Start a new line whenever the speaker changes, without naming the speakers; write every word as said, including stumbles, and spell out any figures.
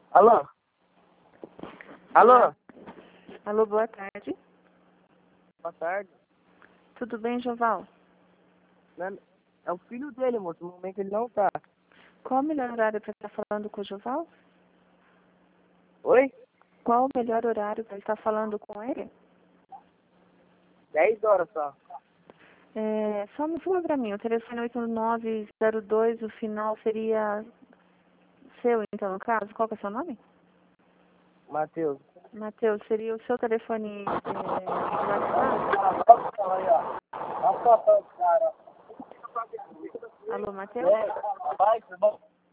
Alô? Alô?
Alô, boa tarde.
Boa tarde.
Tudo bem, Joval?
Não, é o filho dele, moço. No momento ele não tá.
Qual o melhor horário para estar falando com o Joval?
Oi?
Qual o melhor horário para estar falando com ele?
Dez horas só.
É, só me fala para mim, o telefone oito nove zero dois, o final seria seu, então, no caso. Qual que é o seu nome?
Matheus.
Matheus, seria o seu telefone é, de WhatsApp?
Olha o cara.
Alô, Matheus?
É, vai, tá bom.